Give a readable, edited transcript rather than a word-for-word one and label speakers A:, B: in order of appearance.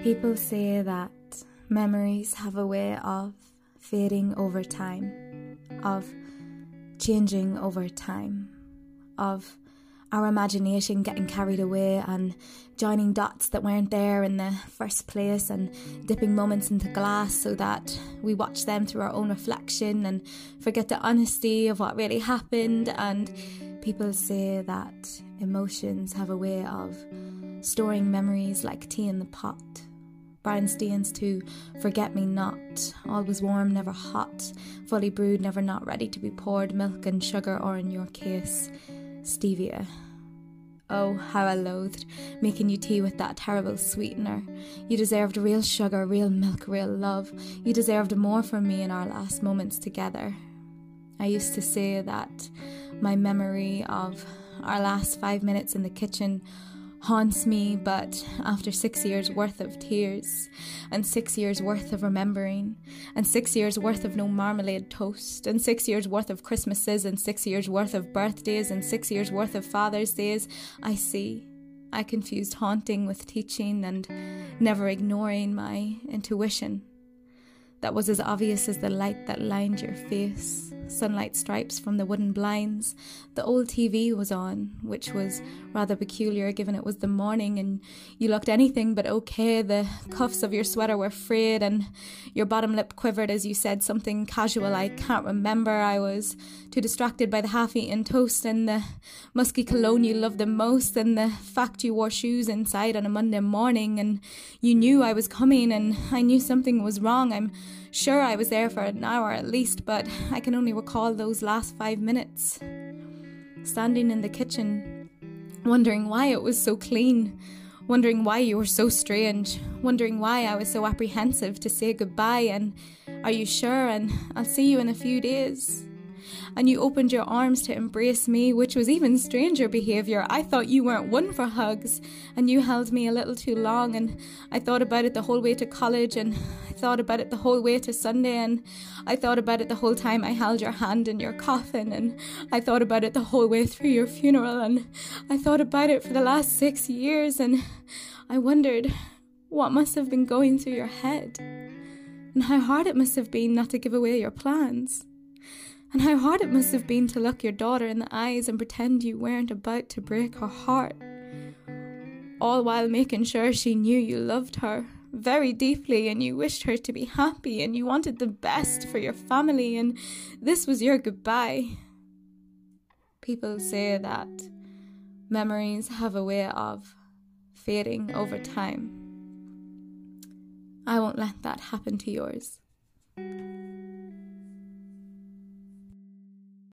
A: People say that memories have a way of fading over time, of changing over time, of our imagination getting carried away and joining dots that weren't there in the first place and dipping moments into glass so that we watch them through our own reflection and forget the honesty of what really happened. And people say that emotions have a way of storing memories like tea in the pot. Bernstein's to forget me not, always warm, never hot, fully brewed, never not ready to be poured, milk and sugar, or in your case, stevia. Oh, how I loathed making you tea with that terrible sweetener. You deserved real sugar, real milk, real love. You deserved more from me in our last moments together. I used to say that my memory of our last 5 minutes in the kitchen haunts me, but after 6 years worth of tears and 6 years worth of remembering and 6 years worth of no marmalade toast and 6 years worth of Christmases and 6 years worth of birthdays and 6 years worth of Father's Days, I confused haunting with teaching and never ignoring my intuition. That was as obvious as the light that lined your face, sunlight stripes from the wooden blinds. The old TV was on, which was rather peculiar given it was the morning and you looked anything but okay. The cuffs of your sweater were frayed and your bottom lip quivered as you said something casual I can't remember. I was too distracted by the half-eaten toast and the musky cologne you loved the most and the fact you wore shoes inside on a Monday morning, and you knew I was coming and I knew something was wrong. I'm sure I was there for an hour at least, but I can only recall those last 5 minutes. Standing in the kitchen, wondering why it was so clean, wondering why you were so strange, wondering why I was so apprehensive to say goodbye and are you sure and I'll see you in a few days. And you opened your arms to embrace me, which was even stranger behaviour. I thought you weren't one for hugs, and you held me a little too long, and I thought about it the whole way to college, and I thought about it the whole way to Sunday, and I thought about it the whole time I held your hand in your coffin, and I thought about it the whole way through your funeral, and I thought about it for the last 6 years, and I wondered what must have been going through your head, and how hard it must have been not to give away your plans. And how hard it must have been to look your daughter in the eyes and pretend you weren't about to break her heart, all while making sure she knew you loved her very deeply and you wished her to be happy and you wanted the best for your family, and this was your goodbye. People say that memories have a way of fading over time. I won't let that happen to yours.